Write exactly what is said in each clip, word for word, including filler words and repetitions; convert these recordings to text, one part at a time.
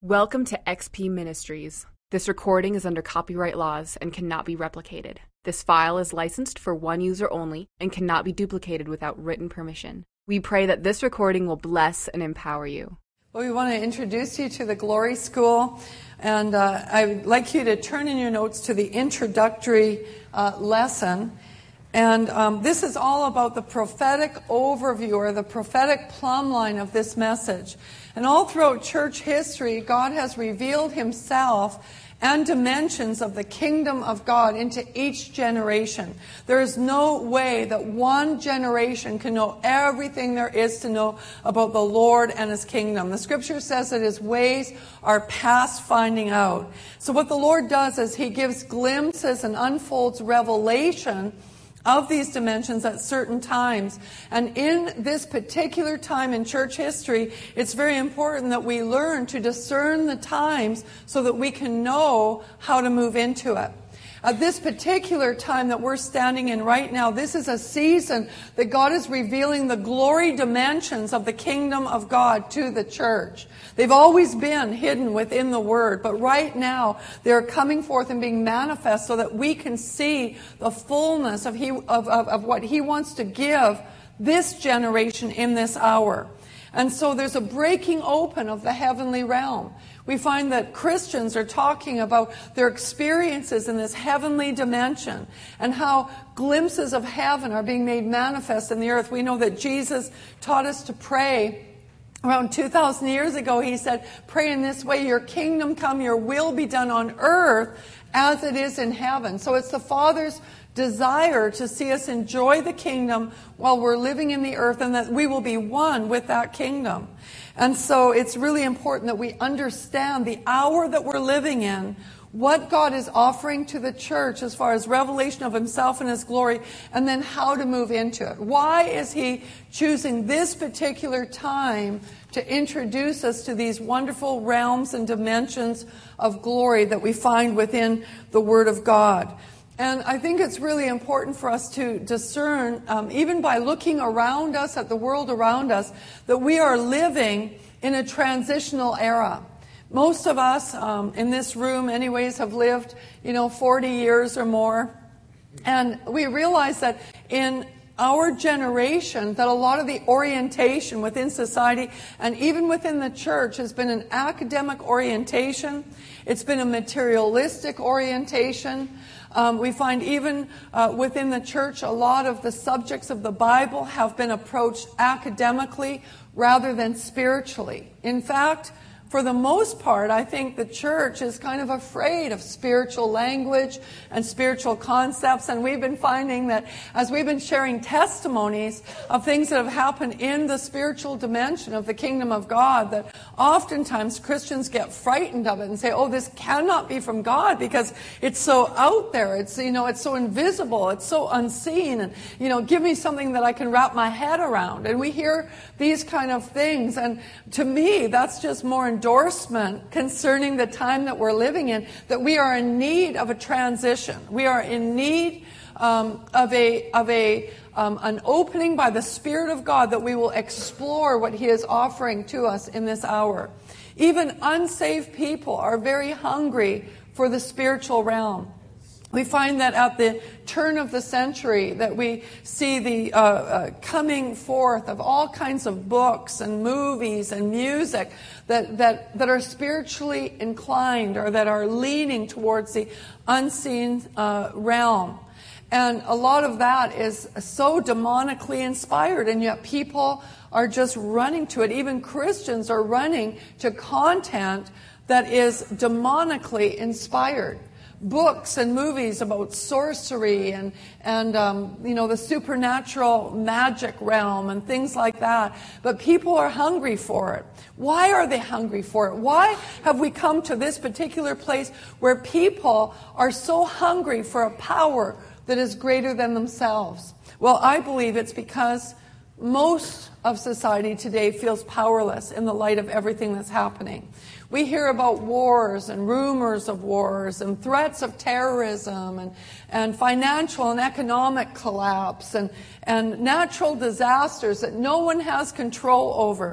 Welcome to X P Ministries. This recording is under copyright laws and cannot be replicated. This file is licensed for one user only and cannot be duplicated without written permission. We pray that this recording will bless and empower you. Well, we want to introduce you to the Glory School, and uh, I would like you to turn in your notes to the introductory uh, lesson. And um, this is all about the prophetic overview or the prophetic plumb line of this message. And all throughout church history, God has revealed himself and dimensions of the kingdom of God into each generation. There is no way that one generation can know everything there is to know about the Lord and his kingdom. The scripture says that his ways are past finding out. So what the Lord does is he gives glimpses and unfolds revelation of these dimensions at certain times. And in this particular time in church history, it's very important that we learn to discern the times so that we can know how to move into it. At this particular time that we're standing in right now, this is a season that God is revealing the glory dimensions of the kingdom of God to the church. They've always been hidden within the Word, but right now they're coming forth and being manifest so that we can see the fullness of, he, of, of, of what He wants to give this generation in this hour. And so there's a breaking open of the heavenly realm. We find that Christians are talking about their experiences in this heavenly dimension and how glimpses of heaven are being made manifest in the earth. We know that Jesus taught us to pray. Around two thousand years ago, he said, pray in this way, your kingdom come, your will be done on earth as it is in heaven. So it's the Father's desire to see us enjoy the kingdom while we're living in the earth, and that we will be one with that kingdom. And so it's really important that we understand the hour that we're living in, what God is offering to the church as far as revelation of himself and his glory, and then how to move into it. Why is he choosing this particular time to introduce us to these wonderful realms and dimensions of glory that we find within the Word of God? And I think it's really important for us to discern, um, even by looking around us, at the world around us, that we are living in a transitional era. Most of us um, in this room, anyways, have lived, you know, forty years or more. And we realize that in our generation, that a lot of the orientation within society and even within the church has been an academic orientation. It's been a materialistic orientation. Um, we find even uh, within the church, a lot of the subjects of the Bible have been approached academically rather than spiritually. In fact, for the most part, I think the church is kind of afraid of spiritual language and spiritual concepts. And we've been finding that as we've been sharing testimonies of things that have happened in the spiritual dimension of the kingdom of God, that oftentimes Christians get frightened of it and say, oh, this cannot be from God because it's so out there. It's, you know, it's so invisible. It's so unseen. And, you know, give me something that I can wrap my head around. And we hear these kind of things. And to me, that's just more endorsement concerning the time that we're living in, that we are in need of a transition. We are in need um, of a of a um, an opening by the Spirit of God, that we will explore what He is offering to us in this hour. Even unsaved people are very hungry for the spiritual realm. We find that at the turn of the century that we see the uh, uh, coming forth of all kinds of books and movies and music that, that, that are spiritually inclined or that are leaning towards the unseen uh, realm. And a lot of that is so demonically inspired, and yet people are just running to it. Even Christians are running to content that is demonically inspired. Books and movies about sorcery and, and um, you know, the supernatural magic realm and things like that. But people are hungry for it. Why are they hungry for it? Why have we come to this particular place where people are so hungry for a power that is greater than themselves? Well, I believe it's because most of society today feels powerless in the light of everything that's happening. We hear about wars and rumors of wars and threats of terrorism and, and financial and economic collapse and, and natural disasters that no one has control over.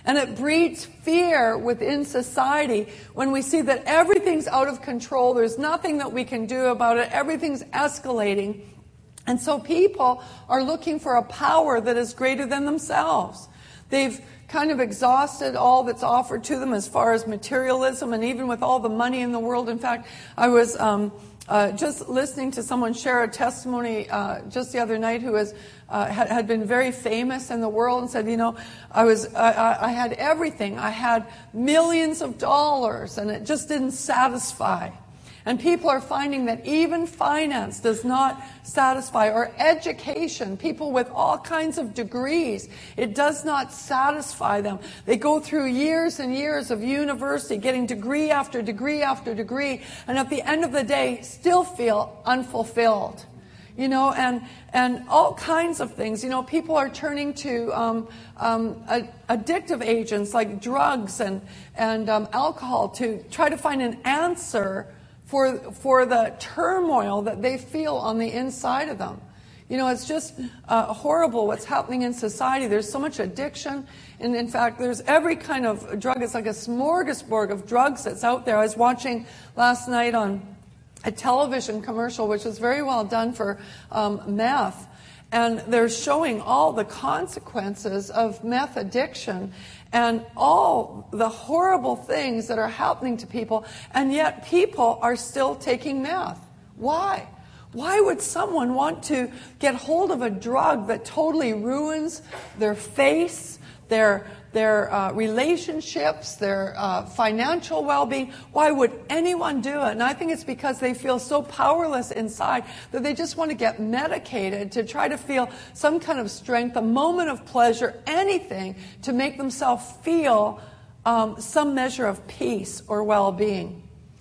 And it breeds fear within society when we see that everything's out of control. There's nothing that we can do about it. Everything's escalating. And so people are looking for a power that is greater than themselves. They've kind of exhausted all that's offered to them as far as materialism, and even with all the money in the world. In fact, I was um, uh, just listening to someone share a testimony uh, just the other night who was uh, had, had been very famous in the world and said, you know, I was I, I had everything. I had millions of dollars, and it just didn't satisfy. And people are finding that even finance does not satisfy, or education, people with all kinds of degrees, it does not satisfy them. They go through years and years of university, getting degree after degree after degree, and at the end of the day, still feel unfulfilled. You know, and and all kinds of things. You know, people are turning to um, um, a, addictive agents like drugs and, and um, alcohol to try to find an answer for for the turmoil that they feel on the inside of them. You know, it's just uh, horrible what's happening in society. There's so much addiction. And in fact, there's every kind of drug. It's like a smorgasbord of drugs that's out there. I was watching last night on a television commercial, which was very well done for um, meth. And they're showing all the consequences of meth addiction and all the horrible things that are happening to people. And yet people are still taking meth. Why? Why would someone want to get hold of a drug that totally ruins their face, their their uh, relationships, their uh, financial well-being? Why would anyone do it? And I think it's because they feel so powerless inside that they just want to get medicated to try to feel some kind of strength, a moment of pleasure, anything to make themselves feel um, some measure of peace or well-being.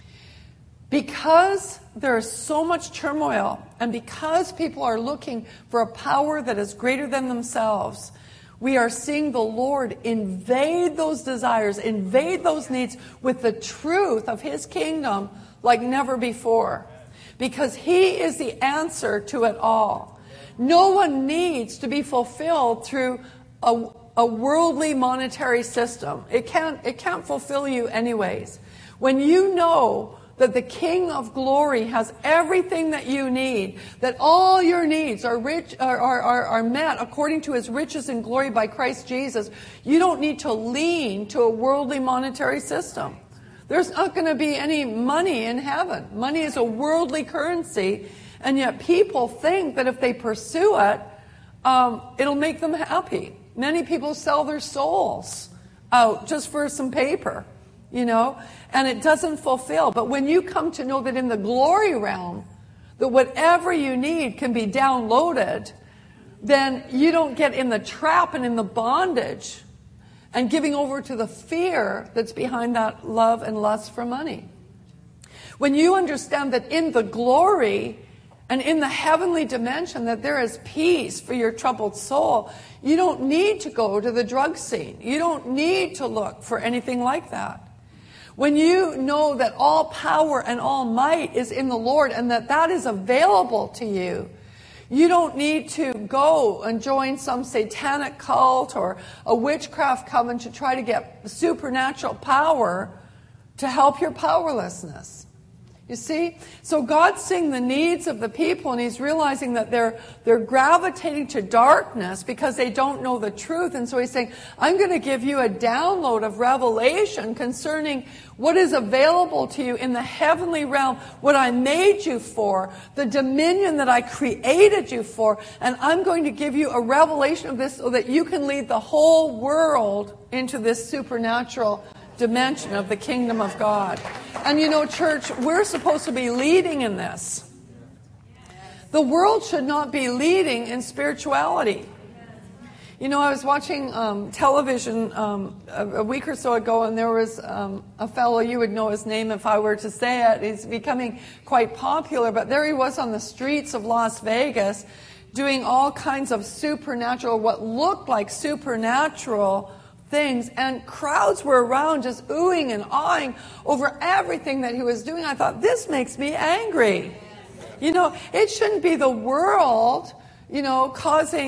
Because there is so much turmoil, and because people are looking for a power that is greater than themselves, we are seeing the Lord invade those desires, invade those needs with the truth of His kingdom like never before. Because He is the answer to it all. No one needs to be fulfilled through a, a worldly monetary system. It can't, it can't fulfill you anyways. When you know that the King of Glory has everything that you need, that all your needs are rich are, are, are met according to His riches and glory by Christ Jesus, you don't need to lean to a worldly monetary system. There's not going to be any money in heaven. Money is a worldly currency, and yet people think that if they pursue it, um, it'll make them happy. Many people sell their souls out just for some paper. You know, and it doesn't fulfill. But when you come to know that in the glory realm, that whatever you need can be downloaded, then you don't get in the trap and in the bondage and giving over to the fear that's behind that love and lust for money. When you understand that in the glory and in the heavenly dimension that there is peace for your troubled soul, you don't need to go to the drug scene. You don't need to look for anything like that. When you know that all power and all might is in the Lord and that that is available to you, you don't need to go and join some satanic cult or a witchcraft coven to try to get supernatural power to help your powerlessness. You see? So God's seeing the needs of the people, and He's realizing that they're they're gravitating to darkness because they don't know the truth. And so He's saying, I'm going to give you a download of revelation concerning what is available to you in the heavenly realm, what I made you for, the dominion that I created you for. And I'm going to give you a revelation of this so that you can lead the whole world into this supernatural dimension of the kingdom of God. And you know, church, we're supposed to be leading in this. The world should not be leading in spirituality. You know, I was watching um, television um, a, a week or so ago, and there was um, a fellow, you would know his name if I were to say it. He's becoming quite popular, but there he was on the streets of Las Vegas doing all kinds of supernatural, what looked like supernatural things, and crowds were around just oohing and awing over everything that he was doing. I thought, this makes me angry. You know, it shouldn't be the world, you know, causing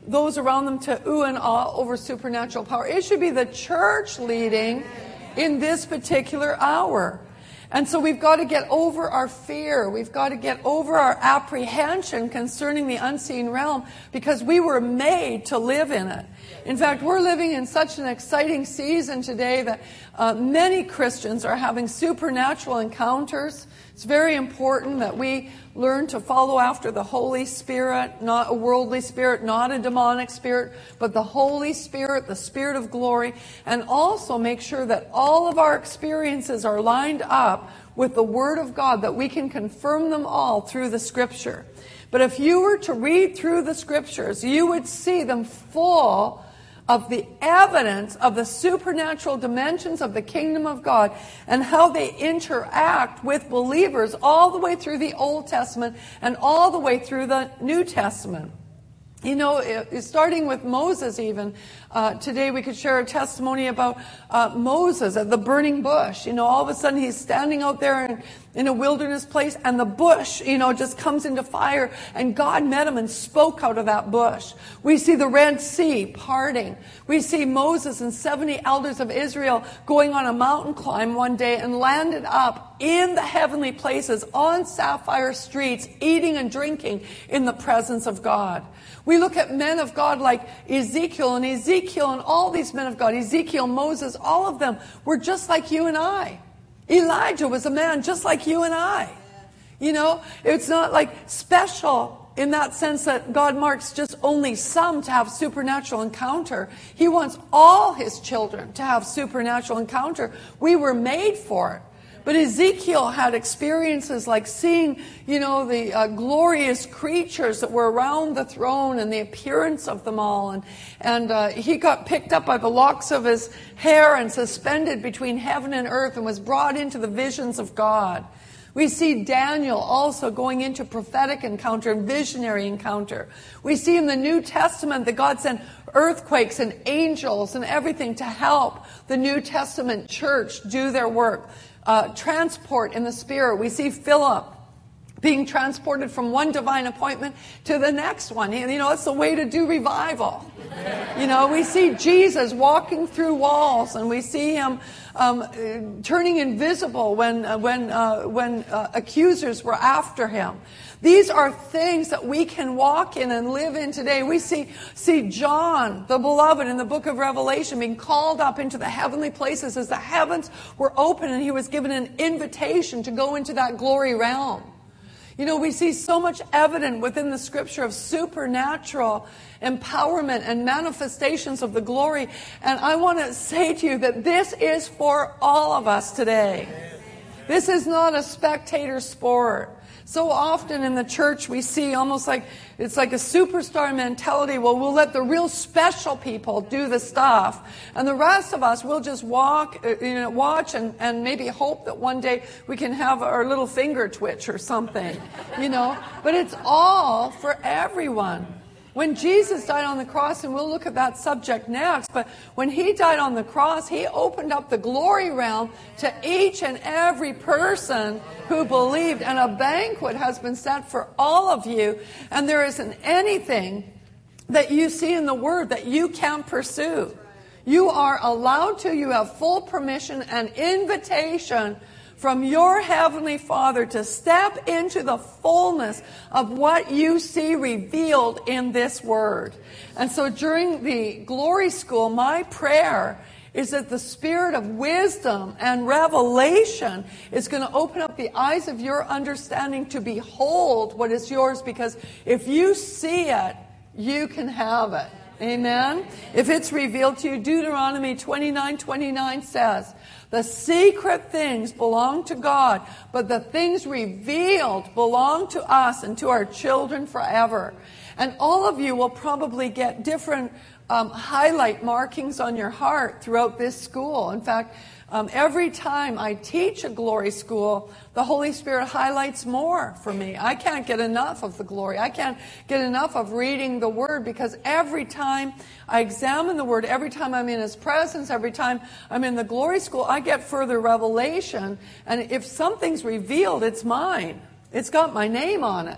those around them to ooh and ah over supernatural power. It should be the church leading in this particular hour. And so we've got to get over our fear. We've got to get over our apprehension concerning the unseen realm, because we were made to live in it. In fact, we're living in such an exciting season today that uh, many Christians are having supernatural encounters. It's very important that we learn to follow after the Holy Spirit, not a worldly spirit, not a demonic spirit, but the Holy Spirit, the Spirit of glory, and also make sure that all of our experiences are lined up with the Word of God, that we can confirm them all through the Scripture. But if you were to read through the Scriptures, you would see them full of the evidence of the supernatural dimensions of the kingdom of God and how they interact with believers all the way through the Old Testament and all the way through the New Testament. You know, starting with Moses even, uh, today we could share a testimony about uh, Moses at the burning bush. You know, all of a sudden he's standing out there in, in a wilderness place, and the bush, you know, just comes into fire, and God met him and spoke out of that bush. We see the Red Sea parting. We see Moses and seventy elders of Israel going on a mountain climb one day and landed up in the heavenly places on sapphire streets, eating and drinking in the presence of God. We look at men of God like Ezekiel and Ezekiel and all these men of God, Ezekiel, Moses, all of them were just like you and I. Elijah was a man just like you and I. You know, it's not like special in that sense that God marks just only some to have supernatural encounter. He wants all his children to have supernatural encounter. We were made for it. But Ezekiel had experiences like seeing, you know, the uh, glorious creatures that were around the throne and the appearance of them all. And, and uh, he got picked up by the locks of his hair and suspended between heaven and earth and was brought into the visions of God. We see Daniel also going into prophetic encounter and visionary encounter. We see in the New Testament that God sent earthquakes and angels and everything to help the New Testament church do their work. Uh, transport in the Spirit. We see Philip being transported from one divine appointment to the next one. You know, it's the way to do revival. You know, we see Jesus walking through walls, and we see him um, turning invisible when uh, when uh, when uh, accusers were after him. These are things that we can walk in and live in today. We see see John, the beloved, in the book of Revelation being called up into the heavenly places as the heavens were open, and he was given an invitation to go into that glory realm. You know, we see so much evident within the Scripture of supernatural empowerment and manifestations of the glory. And I want to say to you that this is for all of us today. This is not a spectator sport. So often in the church we see almost like it's like a superstar mentality. Well, we'll let the real special people do the stuff, and the rest of us will just walk, you know, watch and, and maybe hope that one day we can have our little finger twitch or something, you know. But it's all for everyone. When Jesus died on the cross, and we'll look at that subject next, but when he died on the cross, he opened up the glory realm to each and every person who believed, and a banquet has been set for all of you, and there isn't anything that you see in the Word that you can't pursue. You are allowed to, you have full permission and invitation from your Heavenly Father to step into the fullness of what you see revealed in this Word. And so during the Glory School, my prayer is that the spirit of wisdom and revelation is going to open up the eyes of your understanding to behold what is yours, because if you see it, you can have it. Amen? If it's revealed to you, Deuteronomy twenty-nine twenty-nine says, the secret things belong to God, but the things revealed belong to us and to our children forever. And all of you will probably get different um, highlight markings on your heart throughout this school. In fact, um, every time I teach a glory school, the Holy Spirit highlights more for me. I can't get enough of the glory. I can't get enough of reading the Word, because every time I examine the Word, every time I'm in His presence, every time I'm in the glory school, I get further revelation. And if something's revealed, it's mine. It's got my name on it.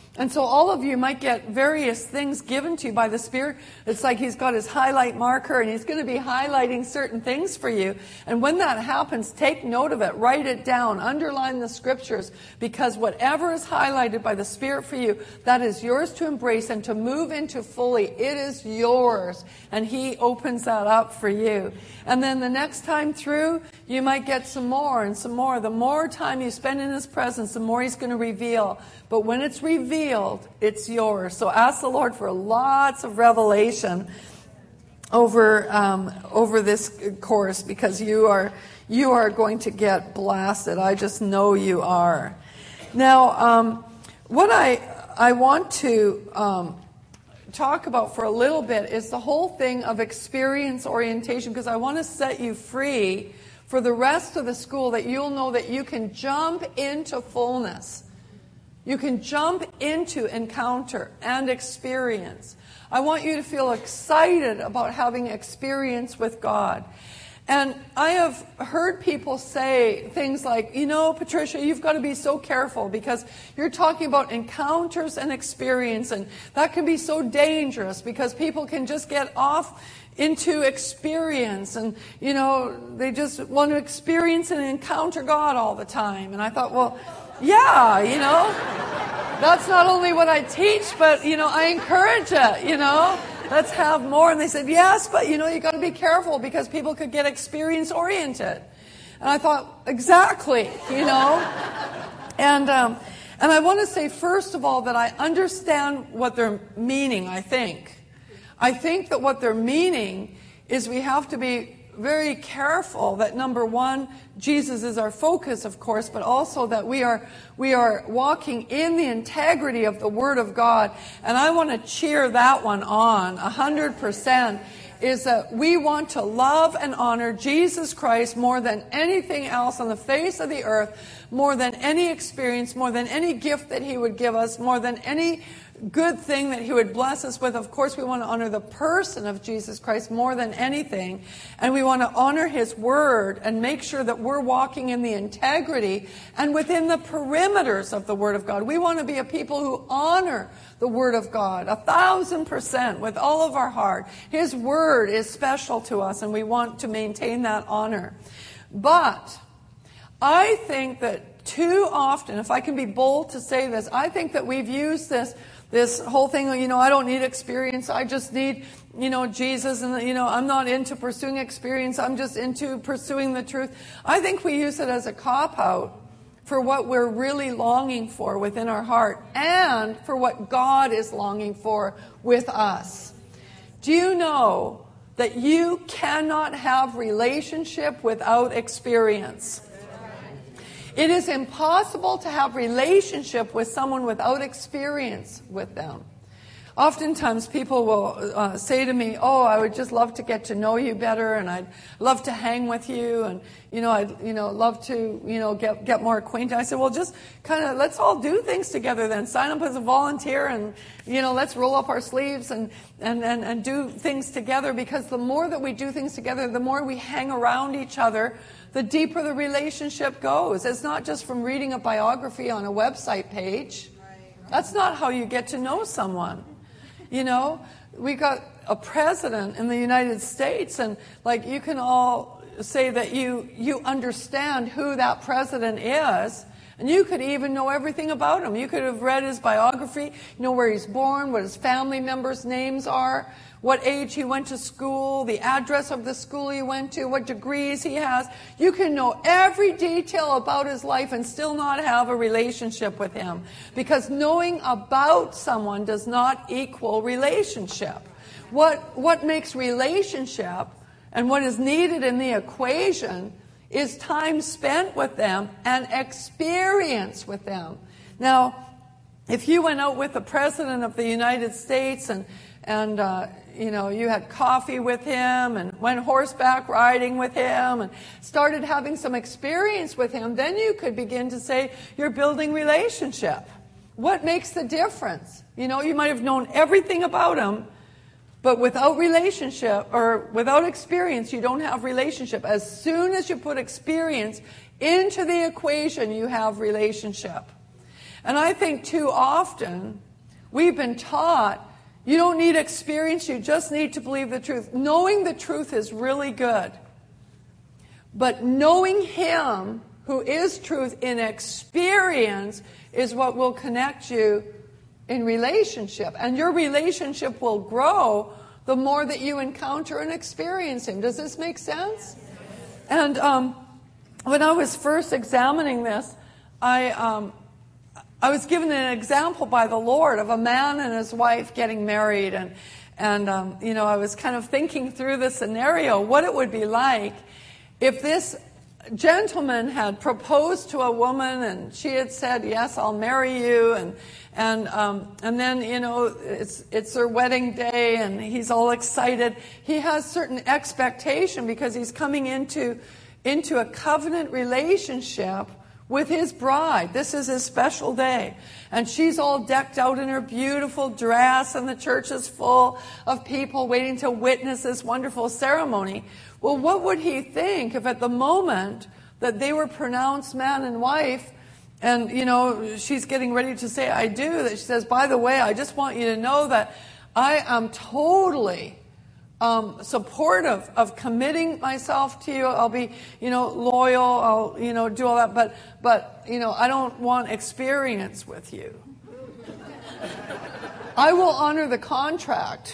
And so all of you might get various things given to you by the Spirit. It's like He's got His highlight marker and He's going to be highlighting certain things for you. And when that happens, take note of it, write it down, underline the scriptures, because whatever is highlighted by the Spirit for you, that is yours to embrace and to move into fully. It is yours. And He opens that up for you. And then the next time through, you might get some more and some more. The more time you spend in His presence, the more He's going to reveal. But when it's revealed, it's yours. So ask the Lord for lots of revelation over um, over this course, because you are you are going to get blasted. I just know you are. Now, um, what I I want to um, talk about for a little bit is the whole thing of experience orientation, because I want to set you free for the rest of the school, that you'll know that you can jump into fullness. You can jump into encounter and experience. I want you to feel excited about having experience with God. And I have heard people say things like, you know, Patricia, you've got to be so careful because you're talking about encounters and experience, and that can be so dangerous because people can just get off into experience, and, you know, they just want to experience and encounter God all the time. And I thought, well, yeah, you know, that's not only what I teach, but, you know, I encourage it, you know. Let's have more. And they said, yes, but, you know, you got to be careful because people could get experience-oriented. And I thought, exactly, you know. And um, and I want to say, first of all, that I understand what they're meaning, I think. I think that what they're meaning is we have to be very careful that, number one, Jesus is our focus, of course, but also that we are we are walking in the integrity of the Word of God. And I want to cheer that one on a hundred percent, is that we want to love and honor Jesus Christ more than anything else on the face of the earth, more than any experience, more than any gift that He would give us, more than any good thing that He would bless us with. Of course, we want to honor the person of Jesus Christ more than anything. And we want to honor His Word and make sure that we're walking in the integrity and within the perimeters of the Word of God. We want to be a people who honor the Word of God a thousand percent with all of our heart. His Word is special to us, and we want to maintain that honor. But I think that too often, if I can be bold to say this, I think that we've used this This whole thing, you know, I don't need experience. I just need, you know, Jesus. And, you know, I'm not into pursuing experience. I'm just into pursuing the truth. I think we use it as a cop-out for what we're really longing for within our heart and for what God is longing for with us. Do you know that you cannot have relationship without experience? It is impossible to have relationship with someone without experience with them. Oftentimes people will uh, say to me, oh, I would just love to get to know you better, and I'd love to hang with you, and, you know, I'd, you know, love to, you know, get, get more acquainted. I said, well, just kind of, let's all do things together then. Sign up as a volunteer and, you know, let's roll up our sleeves and, and, and, and do things together, because the more that we do things together, the more we hang around each other, the deeper the relationship goes. It's not just from reading a biography on a website page. That's not how you get to know someone. You know, we got a president in the United States, and like you can all say that you you understand who that president is, and you could even know everything about him. You could have read his biography, you know where he's born, what his family members' names are, what age he went to school, the address of the school he went to, what degrees he has. You can know every detail about his life and still not have a relationship with him, because knowing about someone does not equal relationship. What, what makes relationship and what is needed in the equation is time spent with them and experience with them. Now, if you went out with the President of the United States and and uh, you know, you had coffee with him and went horseback riding with him and started having some experience with him, then you could begin to say you're building relationship. What makes the difference? You know, you might have known everything about him, but without relationship or without experience, you don't have relationship. As soon as you put experience into the equation, you have relationship. And I think too often we've been taught you don't need experience, you just need to believe the truth. Knowing the truth is really good. But knowing Him, who is truth, in experience is what will connect you in relationship. And your relationship will grow the more that you encounter and experience Him. Does this make sense? And um, when I was first examining this, I... Um, I was given an example by the Lord of a man and his wife getting married, and and um, you know, I was kind of thinking through the scenario, what it would be like if this gentleman had proposed to a woman and she had said, "Yes, I'll marry you," and and um, and then you know it's it's their wedding day and he's all excited. He has certain expectation because he's coming into into a covenant relationship with his bride. This is his special day. And she's all decked out in her beautiful dress, and the church is full of people waiting to witness this wonderful ceremony. Well, what would he think if at the moment that they were pronounced man and wife, and, you know, she's getting ready to say, "I do," that she says, "By the way, I just want you to know that I am totally Um, supportive of committing myself to you. I'll be, you know, loyal. I'll, you know, do all that. But, but, you know, I don't want experience with you. I will honor the contract.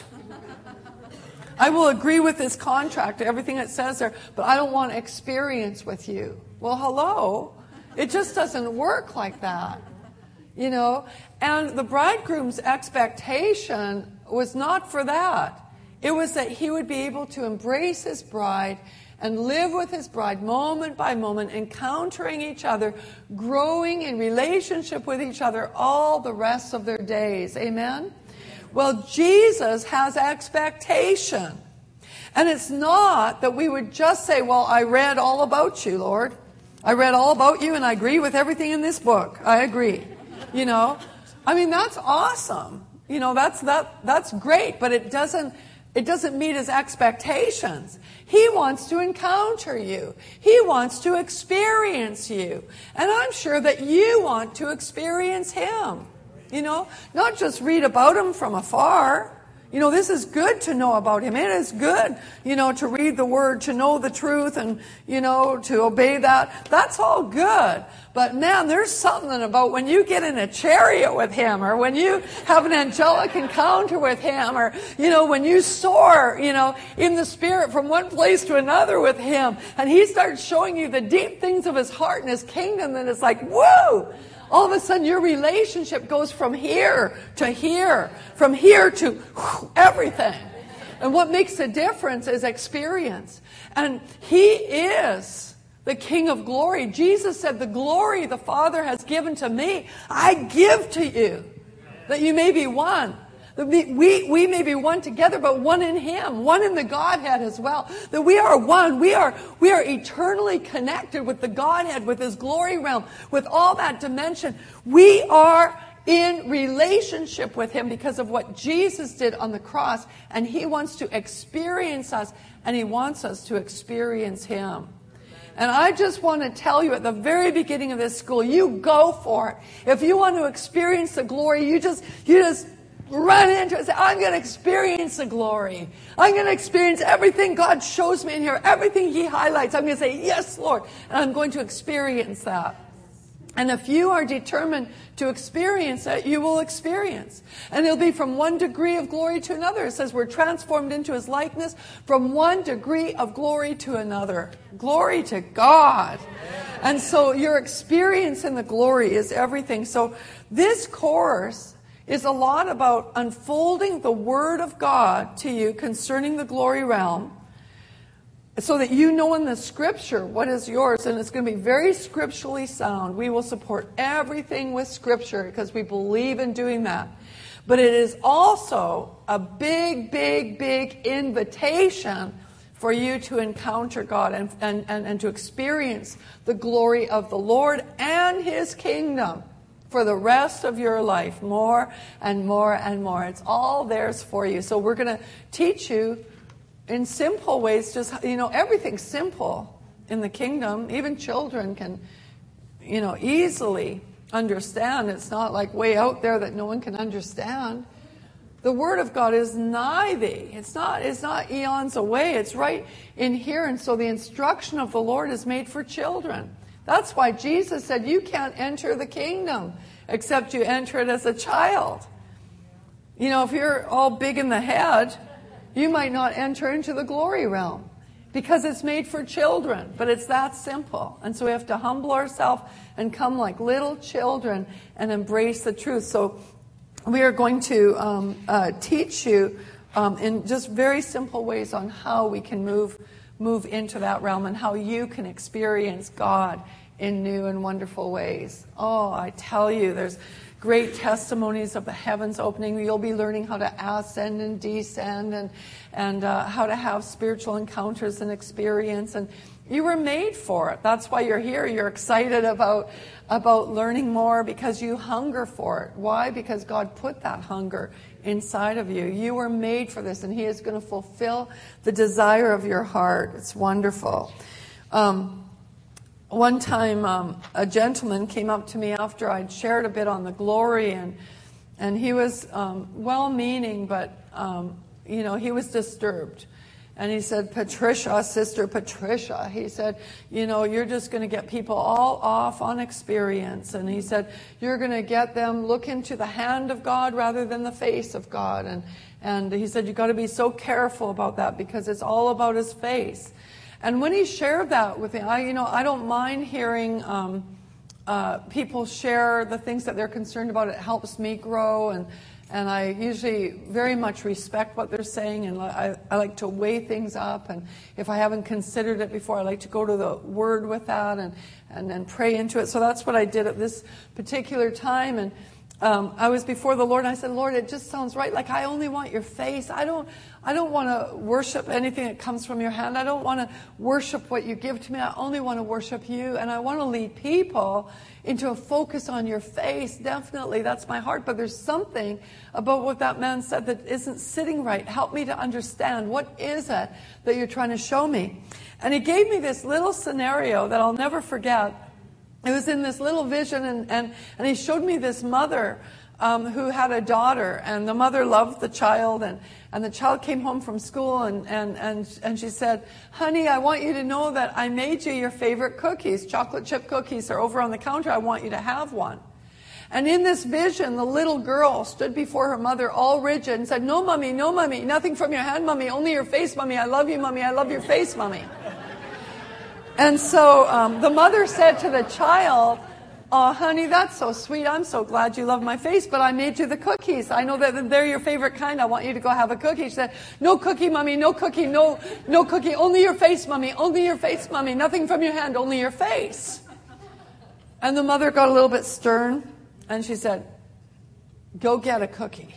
I will agree with this contract, everything it says there, but I don't want experience with you." Well, hello. It just doesn't work like that, you know. And the bridegroom's expectation was not for that. It was that he would be able to embrace his bride and live with his bride moment by moment, encountering each other, growing in relationship with each other all the rest of their days. Amen? Well, Jesus has expectation. And it's not that we would just say, "Well, I read all about you, Lord. I read all about you and I agree with everything in this book. I agree." You know? I mean, that's awesome. You know, that's that that's great, but it doesn't It doesn't meet his expectations. He wants to encounter you. He wants to experience you. And I'm sure that you want to experience him. You know, not just read about him from afar. You know, this is good to know about him. It is good, you know, to read the word, to know the truth, and, you know, to obey that. That's all good. But man, there's something about when you get in a chariot with him, or when you have an angelic encounter with him, or, you know, when you soar, you know, in the spirit from one place to another with him, and he starts showing you the deep things of his heart and his kingdom, then it's like, whoa! All of a sudden, your relationship goes from here to here, from here to whew, everything. And what makes a difference is experience. And he is the King of glory. Jesus said, "The glory the Father has given to me, I give to you, that you may be one." That we, we, we may be one together, but one in him, one in the Godhead as well. That we are one. We are, we are eternally connected with the Godhead, with his glory realm, with all that dimension. We are in relationship with him because of what Jesus did on the cross. And he wants to experience us, and he wants us to experience him. And I just want to tell you at the very beginning of this school, you go for it. If you want to experience the glory, you just, you just, run into it and say, "I'm going to experience the glory. I'm going to experience everything God shows me in here, everything he highlights. I'm going to say, 'Yes, Lord,' and I'm going to experience that." And if you are determined to experience it, you will experience. And it'll be from one degree of glory to another. It says we're transformed into his likeness from one degree of glory to another. Glory to God. And so your experience in the glory is everything. So this course is a lot about unfolding the Word of God to you concerning the glory realm, so that you know in the Scripture what is yours, and it's going to be very scripturally sound. We will support everything with Scripture because we believe in doing that. But it is also a big, big, big invitation for you to encounter God and, and, and, and to experience the glory of the Lord and his kingdom for the rest of your life, more and more and more. It's all theirs for you. So we're going to teach you in simple ways, just, you know, everything's simple in the kingdom. Even children can, you know, easily understand. It's not like way out there that no one can understand. The Word of God is nigh thee. It's not, it's not eons away. It's right in here. And so the instruction of the Lord is made for children. That's why Jesus said you can't enter the kingdom except you enter it as a child. You know, if you're all big in the head, you might not enter into the glory realm because it's made for children. But it's that simple. And so we have to humble ourselves and come like little children and embrace the truth. So we are going to um, uh, teach you um, in just very simple ways on how we can move move into that realm and how you can experience God in new and wonderful ways. Oh, I tell you, there's great testimonies of the heavens opening. You'll be learning how to ascend and descend and, and uh, how to have spiritual encounters and experience. And you were made for it. That's why you're here. You're excited about, about learning more because you hunger for it. Why? Because God put that hunger inside of you. You were made for this, and He is going to fulfill the desire of your heart. It's wonderful. Um, one time, um, a gentleman came up to me after I'd shared a bit on the glory, and and he was um, well-meaning, but um, you know, he was disturbed. And he said, Patricia, Sister Patricia, he said, you know, you're just going to get people all off on experience. And he said, you're going to get them look into the hand of God rather than the face of God. And, and he said, you've got to be so careful about that because it's all about His face. And when he shared that with me, I, you know, I don't mind hearing um, uh, people share the things that they're concerned about. It helps me grow, and And I usually very much respect what they're saying, and I, I like to weigh things up. And if I haven't considered it before, I like to go to the Word with that and, and, and pray into it. So that's what I did at this particular time. And um, I was before the Lord, and I said, Lord, it just sounds right. Like, I only want your face. I don't, I don't want to worship anything that comes from your hand. I don't want to worship what you give to me. I only want to worship you. And I want to lead people into a focus on your face. Definitely, that's my heart. But there's something about what that man said that isn't sitting right. Help me to understand. What is it that you're trying to show me? And he gave me this little scenario that I'll never forget. It was in this little vision, and, and, and he showed me this mother um, who had a daughter, and the mother loved the child, and, and the child came home from school, and, and, and, and she said, honey, I want you to know that I made you your favorite cookies. Chocolate chip cookies are over on the counter. I want you to have one. And in this vision, the little girl stood before her mother all rigid and said, no, Mommy, no, Mommy, nothing from your hand, Mommy, only your face, Mommy. I love you, Mommy. I love your face, Mommy. And so um, the mother said to the child, oh, honey, that's so sweet. I'm so glad you love my face, but I made you the cookies. I know that they're your favorite kind. I want you to go have a cookie. She said, no cookie, Mommy, no cookie, no, no cookie. Only your face, Mommy, only your face, Mommy. Nothing from your hand, only your face. And the mother got a little bit stern, and she said, go get a cookie.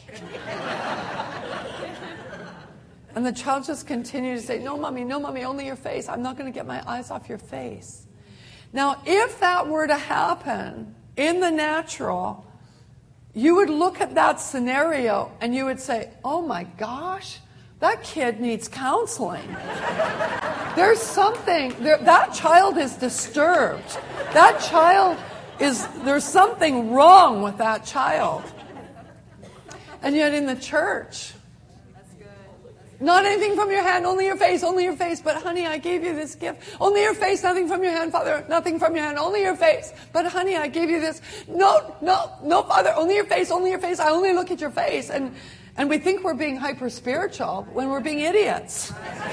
And the child just continued to say, no, Mommy, no, Mommy, only your face. I'm not going to get my eyes off your face. Now, if that were to happen in the natural, you would look at that scenario and you would say, oh my gosh, that kid needs counseling. There's something, there, that child is disturbed. That child is, there's something wrong with that child. And yet in the church, not anything from your hand, only your face, only your face. But honey, I gave you this gift. Only your face, nothing from your hand, Father. Nothing from your hand, only your face. But honey, I gave you this. No, no, no, Father, only your face, only your face. I only look at your face. And and we think we're being hyper-spiritual when we're being idiots.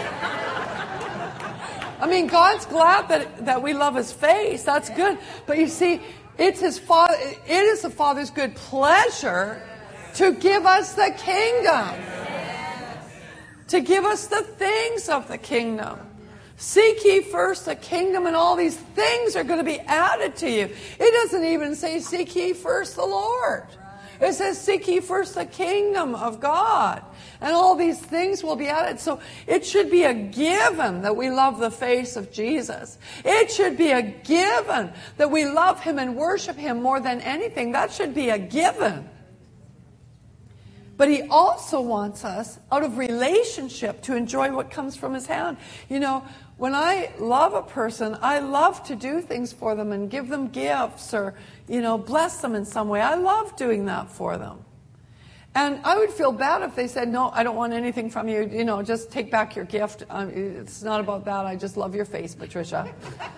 I mean, God's glad that, that we love His face. That's good. But you see, it's His Father, it is the Father's good pleasure to give us the kingdom. To give us the things of the kingdom. Seek ye first the kingdom, and all these things are going to be added to you. It doesn't even say seek ye first the Lord. It says seek ye first the kingdom of God, and all these things will be added. So it should be a given that we love the face of Jesus. It should be a given that we love Him and worship Him more than anything. That should be a given. But he also wants us, out of relationship, to enjoy what comes from his hand. You know, when I love a person, I love to do things for them and give them gifts or, you know, bless them in some way. I love doing that for them. And I would feel bad if they said, no, I don't want anything from you. You know, just take back your gift. Um, it's not about that. I just love your face, Patricia.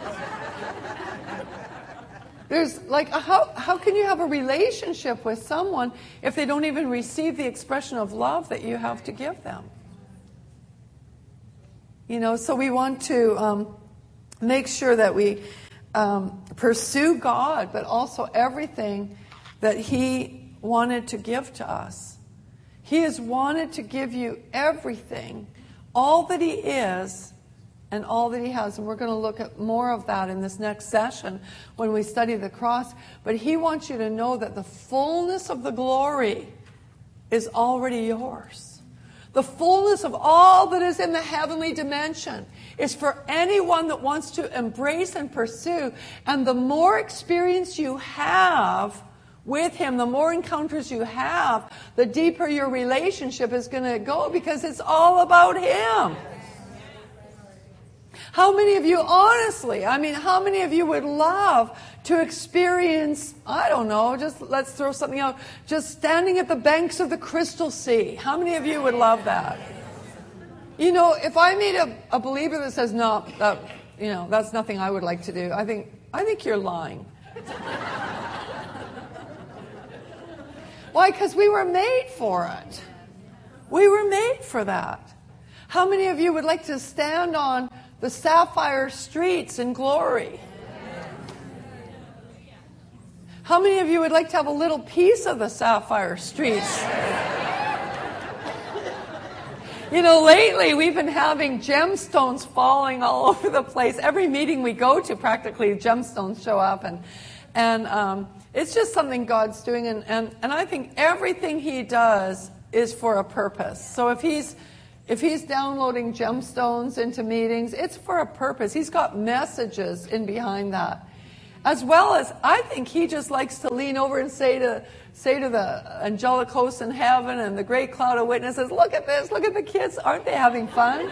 There's like, how, how can you have a relationship with someone if they don't even receive the expression of love that you have to give them? You know, so we want to um, make sure that we um, pursue God, but also everything that he wanted to give to us. He has wanted to give you everything, all that he is, and all that he has. And we're going to look at more of that in this next session when we study the cross. But he wants you to know that the fullness of the glory is already yours. The fullness of all that is in the heavenly dimension is for anyone that wants to embrace and pursue. And the more experience you have with him, the more encounters you have, the deeper your relationship is going to go, because it's all about him. How many of you, honestly, I mean, how many of you would love to experience, I don't know, just let's throw something out, just standing at the banks of the Crystal Sea? How many of you would love that? You know, if I meet a, a believer that says, no, that, you know, that's nothing I would like to do, I think, I think you're lying. Why? Because we were made for it. We were made for that. How many of you would like to stand on the sapphire streets in glory? How many of you would like to have a little piece of the sapphire streets? You know, lately we've been having gemstones falling all over the place. Every meeting we go to, practically, gemstones show up. And and um, it's just something God's doing. And, and, and I think everything he does is for a purpose. So if he's If he's downloading gemstones into meetings, it's for a purpose. He's got messages in behind that. As well as, I think he just likes to lean over and say to say to the angelic hosts in heaven and the great cloud of witnesses, look at this, look at the kids, aren't they having fun?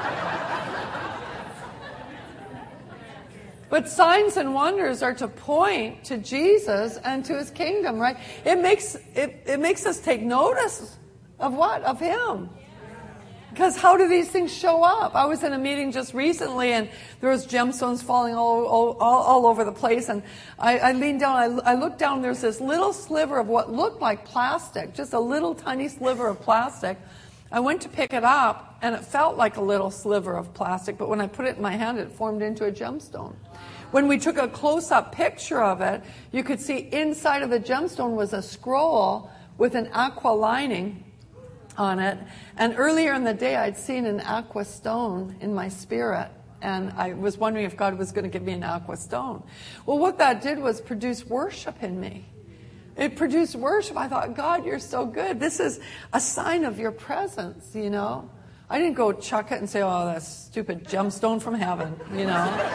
But signs and wonders are to point to Jesus and to his kingdom, right? It makes it, it makes us take notice of what? Of him. Because how do these things show up? I was in a meeting just recently, and there was gemstones falling all all, all, all over the place. And I, I leaned down, I, I looked down, there's this little sliver of what looked like plastic, just a little tiny sliver of plastic. I went to pick it up, and it felt like a little sliver of plastic, but when I put it in my hand, it formed into a gemstone. When we took a close-up picture of it, you could see inside of the gemstone was a scroll with an aqua lining on it. And earlier in the day, I'd seen an aqua stone in my spirit, and I was wondering if God was going to give me an aqua stone. Well, what that did was produce worship in me. It produced worship. I thought, God, you're so good. This is a sign of your presence, you know. I didn't go chuck it and say, oh, that stupid gemstone from heaven, you know.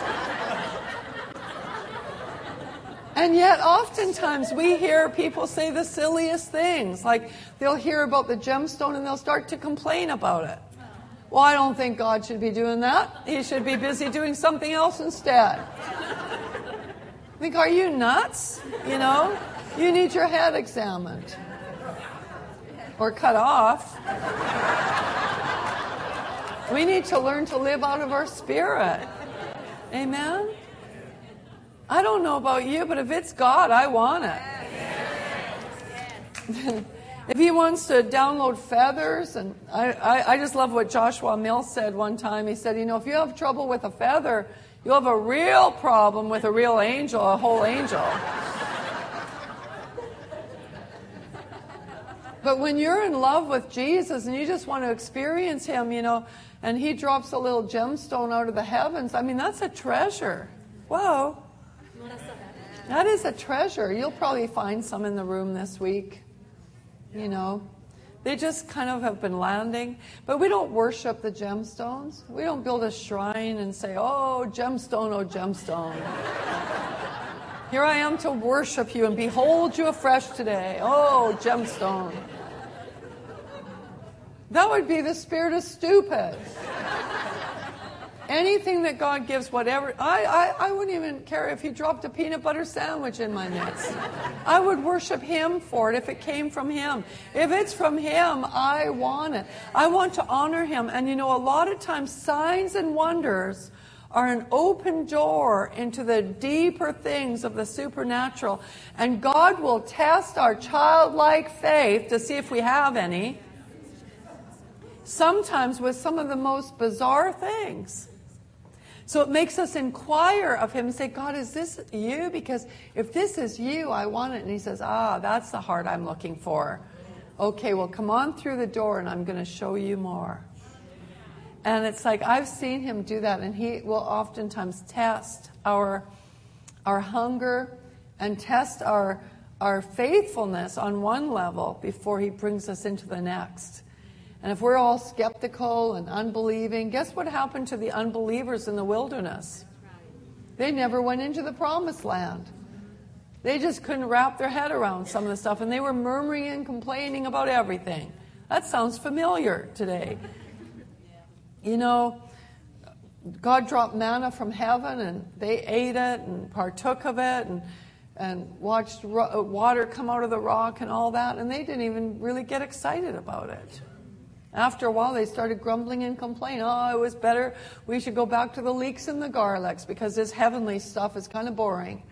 And yet, oftentimes, we hear people say the silliest things. Like, they'll hear about the gemstone and they'll start to complain about it. Well, I don't think God should be doing that. He should be busy doing something else instead. I think, are you nuts? You know? You need your head examined. Or cut off. We need to learn to live out of our spirit. Amen? I don't know about you, but if it's God, I want it. If he wants to download feathers, and I, I, I just love what Joshua Mills said one time. He said, you know, if you have trouble with a feather, you'll have a real problem with a real angel, a whole angel. But when you're in love with Jesus and you just want to experience him, you know, and he drops a little gemstone out of the heavens, I mean, that's a treasure. Whoa. That is a treasure. You'll probably find some in the room this week. You know, they just kind of have been landing. But we don't worship the gemstones. We don't build a shrine and say, oh, gemstone, oh, gemstone. Here I am to worship you and behold you afresh today. Oh, gemstone. That would be the spirit of stupid. Anything that God gives, whatever, I, I, I wouldn't even care if he dropped a peanut butter sandwich in my midst. I would worship him for it if it came from him. If it's from him, I want it. I want to honor him. And you know, a lot of times signs and wonders are an open door into the deeper things of the supernatural. And God will test our childlike faith to see if we have any. Sometimes with some of the most bizarre things. So it makes us inquire of him and say, God, is this you? Because if this is you, I want it. And he says, ah, that's the heart I'm looking for. Okay, well, come on through the door and I'm going to show you more. And it's like, I've seen him do that. And he will oftentimes test our, our hunger and test our, our faithfulness on one level before he brings us into the next. And if we're all skeptical and unbelieving, guess what happened to the unbelievers in the wilderness? They never went into the promised land. They just couldn't wrap their head around some of the stuff, and they were murmuring and complaining about everything. That sounds familiar today. You know, God dropped manna from heaven, and they ate it and partook of it and, and watched ro- water come out of the rock and all that, and they didn't even really get excited about it. After a while, they started grumbling and complaining. Oh, it was better. We should go back to the leeks and the garlics because this heavenly stuff is kind of boring.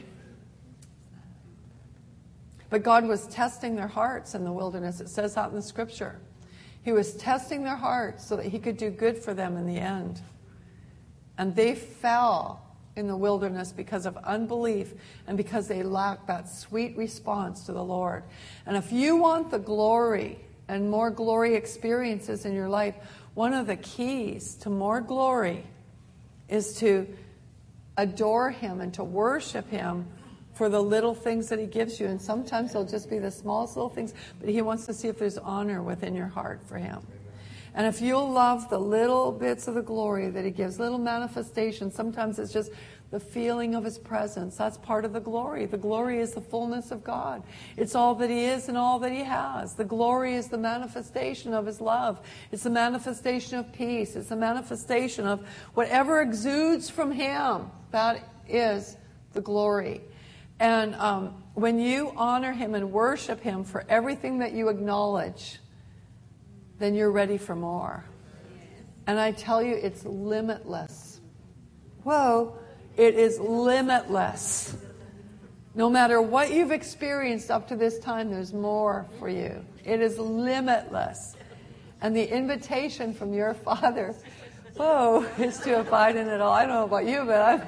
But God was testing their hearts in the wilderness. It says that in the scripture. He was testing their hearts so that he could do good for them in the end. And they fell in the wilderness because of unbelief and because they lacked that sweet response to the Lord. And if you want the glory and more glory experiences in your life, one of the keys to more glory is to adore him and to worship him for the little things that he gives you. And sometimes they'll just be the smallest little things, but he wants to see if there's honor within your heart for him. And if you'll love the little bits of the glory that he gives, little manifestations, sometimes it's just the feeling of his presence. That's part of the glory. The glory is the fullness of God. It's all that he is and all that he has. The glory is the manifestation of his love. It's the manifestation of peace. It's the manifestation of whatever exudes from him. That is the glory. And um, when you honor him and worship him for everything that you acknowledge, then you're ready for more. And I tell you, it's limitless. Whoa. It is limitless. No matter what you've experienced up to this time, there's more for you. It is limitless. And the invitation from your Father, whoa, is to abide in it all. I don't know about you, but I'm,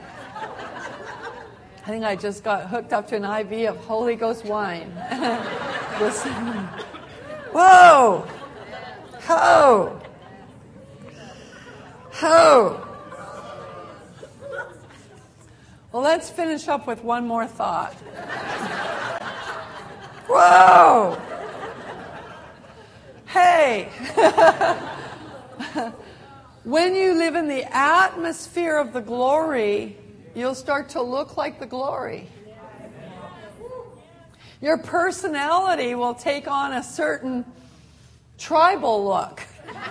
I think I just got hooked up to an I V of Holy Ghost wine. Listen. Whoa! Ho! Ho! Well, let's finish up with one more thought. Whoa! Hey! When you live in the atmosphere of the glory, you'll start to look like the glory. Your personality will take on a certain tribal look.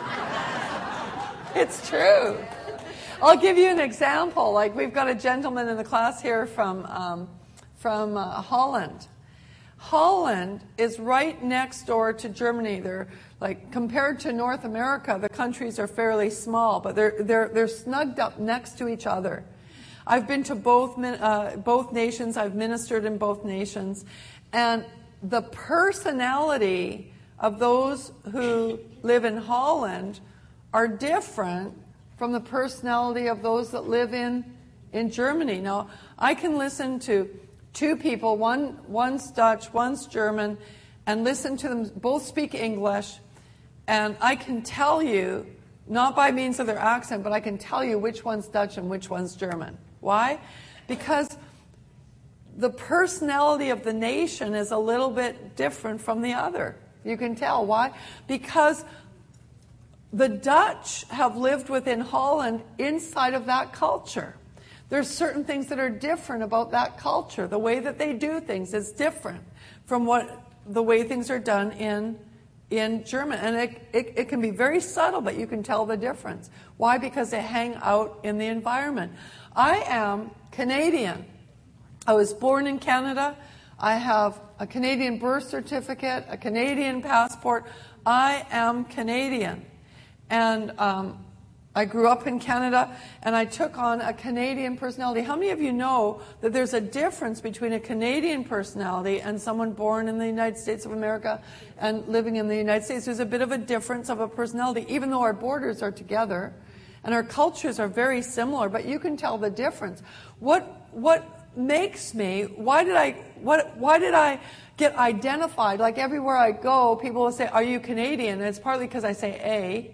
It's true. I'll give you an example. Like, we've got a gentleman in the class here from um, from uh, Holland. Holland is right next door to Germany. They're like, compared to North America, the countries are fairly small, but they're they're they're snugged up next to each other. I've been to both uh, both nations. I've ministered in both nations, and the personality of those who live in Holland are different from the personality of those that live in, in Germany. Now, I can listen to two people, one one's Dutch, one's German, and listen to them both speak English, and I can tell you, not by means of their accent, but I can tell you which one's Dutch and which one's German. Why? Because the personality of the nation is a little bit different from the other. You can tell. Why? Because the Dutch have lived within Holland inside of that culture. There's certain things that are different about that culture. The way that they do things is different from what the way things are done in, in German. And it, it, it can be very subtle, but you can tell the difference. Why? Because they hang out in the environment. I am Canadian. I was born in Canada. I have a Canadian birth certificate, a Canadian passport. I am Canadian. And um, I grew up in Canada, and I took on a Canadian personality. How many of you know that there's a difference between a Canadian personality and someone born in the United States of America and living in the United States? There's a bit of a difference of a personality, even though our borders are together and our cultures are very similar, but you can tell the difference. What what makes me, why did I what why did I get identified? Like everywhere I go, people will say, "Are you Canadian?" And it's partly because I say A.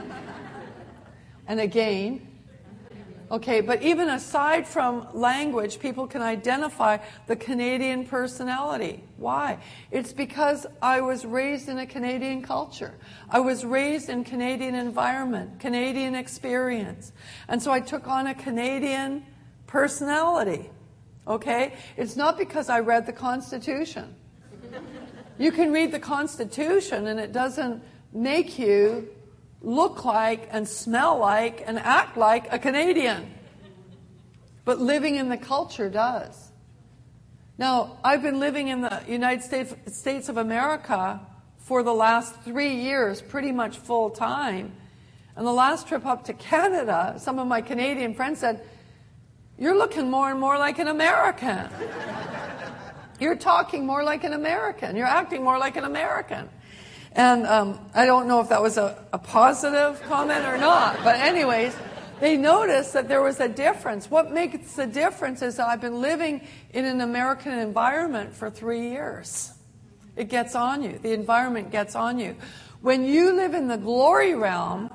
And again, okay, but even aside from language, people can identify the Canadian personality. Why? It's because I was raised in a Canadian culture. I was raised in Canadian environment, Canadian experience. And so I took on a Canadian personality, okay? It's not because I read the Constitution. You can read the Constitution and it doesn't make you look like and smell like and act like a Canadian. But living in the culture does. Now, I've been living in the United States, States of America for the last three years, pretty much full time. And the last trip up to Canada, some of my Canadian friends said, "You're looking more and more like an American. You're talking more like an American. You're acting more like an American." And um, I don't know if that was a, a positive comment or not. But anyways, they noticed that there was a difference. What makes the difference is that I've been living in an American environment for three years. It gets on you. The environment gets on you. When you live in the glory realm,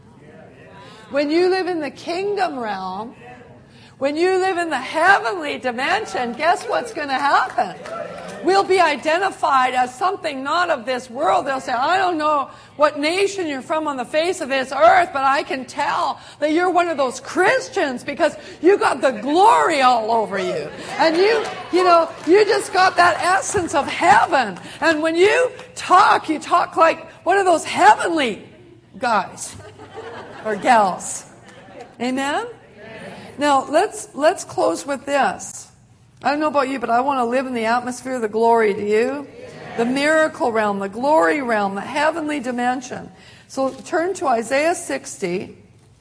when you live in the kingdom realm, when you live in the heavenly dimension, guess what's going to happen? We'll be identified as something not of this world. They'll say, "I don't know what nation you're from on the face of this earth, but I can tell that you're one of those Christians because you got the glory all over you. And you, you know, you just got that essence of heaven. And when you talk, you talk like one of those heavenly guys or gals." Amen? Now, let's let's close with this. I don't know about you, but I want to live in the atmosphere of the glory. Do you? Yeah. The miracle realm, the glory realm, the heavenly dimension. So turn to Isaiah sixty.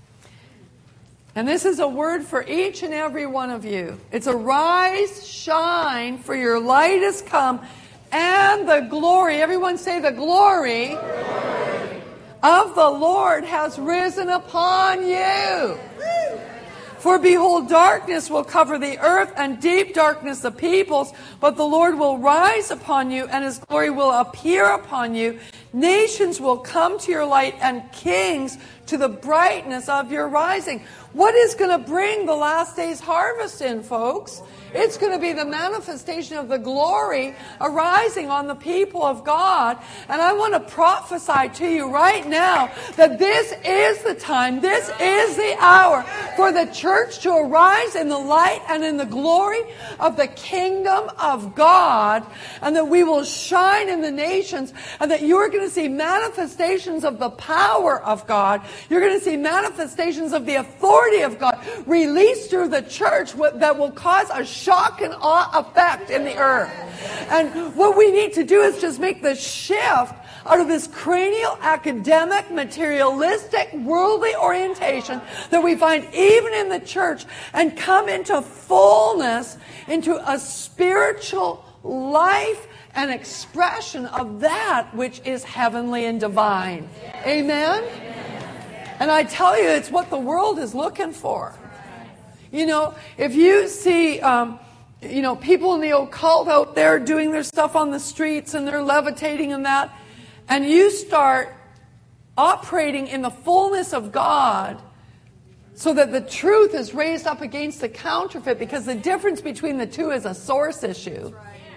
And this is a word for each and every one of you. It's arise, shine, for your light has come, and the glory, everyone say the glory, glory. Of the Lord has risen upon you. For behold, darkness will cover the earth, and deep darkness the peoples. But the Lord will rise upon you, and His glory will appear upon you. Nations will come to your light, and kings to the brightness of your rising. What is going to bring the last day's harvest in, folks? It's going to be the manifestation of the glory arising on the people of God. And I want to prophesy to you right now that this is the time, this is the hour for the church to arise in the light and in the glory of the kingdom of God, and that we will shine in the nations, and that you're going to see manifestations of the power of God. You're going to see manifestations of the authority of God released through the church that will cause a shock and awe effect in the earth. And what we need to do is just make the shift out of this cranial, academic, materialistic, worldly orientation that we find even in the church, and come into fullness, into a spiritual life and expression of that which is heavenly and divine. Amen? And I tell you, it's what the world is looking for. You know, if you see, um, you know, people in the occult out there doing their stuff on the streets and they're levitating and that, and you start operating in the fullness of God so that the truth is raised up against the counterfeit, because the difference between the two is a source issue.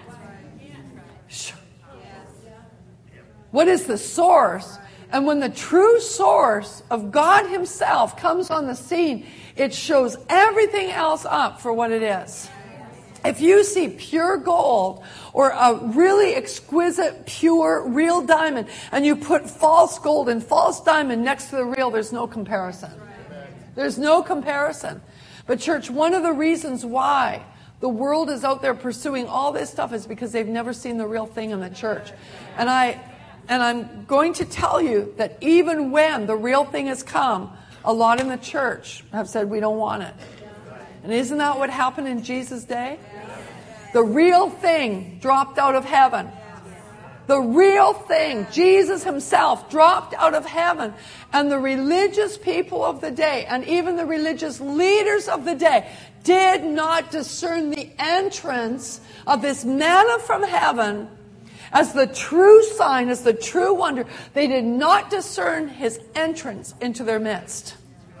What is the source? And when the true source of God Himself comes on the scene, it shows everything else up for what it is. If you see pure gold or a really exquisite, pure, real diamond, and you put false gold and false diamond next to the real, there's no comparison. There's no comparison. But church, one of the reasons why the world is out there pursuing all this stuff is because they've never seen the real thing in the church. And I, and I'm going to tell you that even when the real thing has come, a lot in the church have said, we don't want it. And isn't that what happened in Jesus' day? The real thing dropped out of heaven. The real thing, Jesus himself, dropped out of heaven. And the religious people of the day, and even the religious leaders of the day, did not discern the entrance of this manna from heaven as the true sign, as the true wonder. They did not discern his entrance into their midst.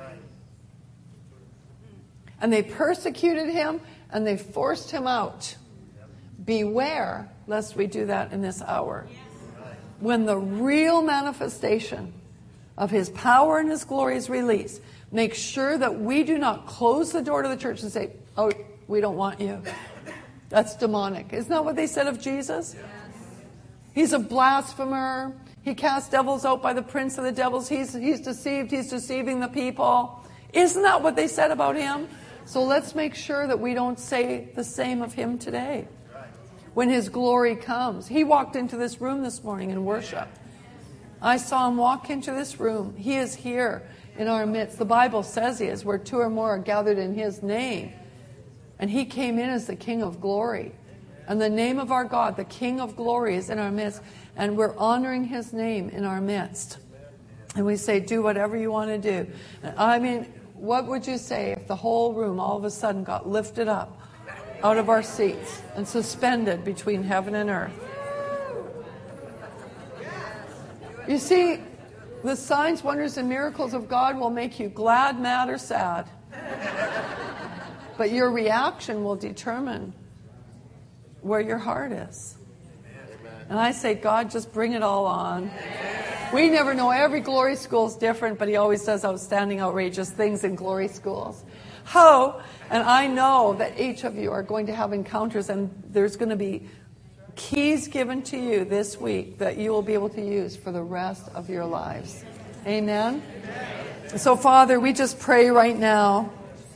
And they persecuted him, and they forced him out. Beware lest we do that in this hour. When the real manifestation of his power and his glory is released, make sure that we do not close the door to the church and say, oh, we don't want you. That's demonic. Isn't that what they said of Jesus? He's a blasphemer. He casts devils out by the prince of the devils. He's, he's deceived. He's deceiving the people. Isn't that what they said about him? So let's make sure that we don't say the same of him today. When his glory comes. He walked into this room this morning in worship. I saw him walk into this room. He is here in our midst. The Bible says he is, where two or more are gathered in his name. And he came in as the King of glory. And the name of our God, the King of glory, is in our midst. And we're honoring his name in our midst. And we say, do whatever you want to do. I mean, what would you say if the whole room all of a sudden got lifted up out of our seats and suspended between heaven and earth? You see, the signs, wonders, and miracles of God will make you glad, mad, or sad. But your reaction will determine where your heart is. And I say, God, just bring it all on. We never know. Every glory school is different, but he always does outstanding, outrageous things in glory schools. How? And I know that each of you are going to have encounters, and there's going to be keys given to you this week that you will be able to use for the rest of your lives. Amen? Amen. So, Father, we just pray right now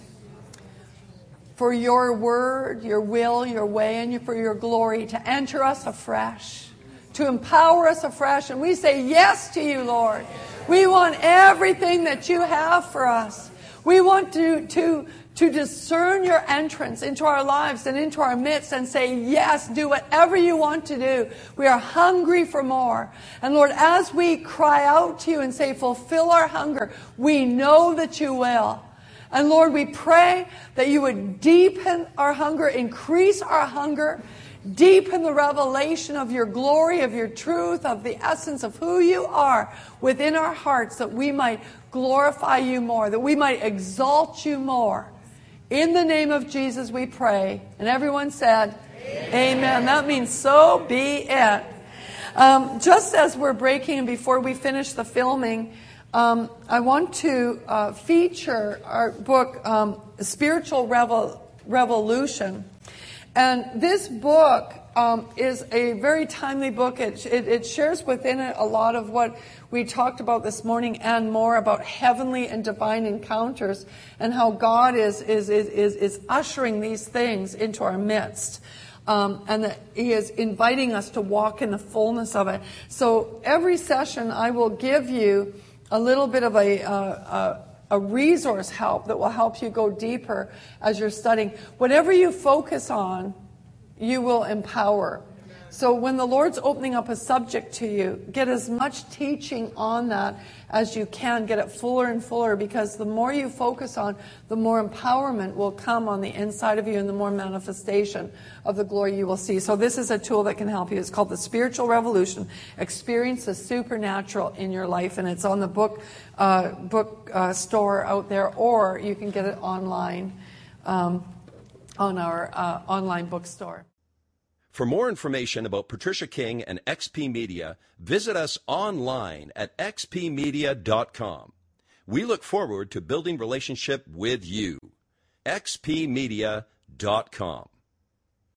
for your word, your will, your way, and for your glory to enter us afresh, to empower us afresh. And we say yes to you, Lord. We want everything that you have for us. We want to, to, to discern your entrance into our lives and into our midst and say, yes, do whatever you want to do. We are hungry for more. And Lord, as we cry out to you and say, fulfill our hunger, we know that you will. And Lord, we pray that you would deepen our hunger, increase our hunger, deepen the revelation of your glory, of your truth, of the essence of who you are within our hearts, that we might glorify you more, that we might exalt you more. In the name of Jesus we pray. And everyone said, Amen. Amen. That means so be it. Um, just as we're breaking and before we finish the filming, um, I want to uh, feature our book, um, Spiritual Revel- Revolution. And this book um, is a very timely book. It, it, it shares within it a lot of what we talked about this morning and more about heavenly and divine encounters and how God is, is, is, is, is ushering these things into our midst. Um, and that he is inviting us to walk in the fullness of it. So every session I will give you a little bit of a, uh, a, a resource help that will help you go deeper as you're studying. Whatever you focus on, you will empower. So when the Lord's opening up a subject to you, get as much teaching on that as you can. Get it fuller and fuller, because the more you focus on, the more empowerment will come on the inside of you and the more manifestation of the glory you will see. So this is a tool that can help you. It's called the Spiritual Revolution. Experience the supernatural in your life. And it's on the book uh, book uh, store out there, or you can get it online um, on our uh, online bookstore. For more information about Patricia King and X P Media, visit us online at x p media dot com. We look forward to building relationship with you. x p media dot com.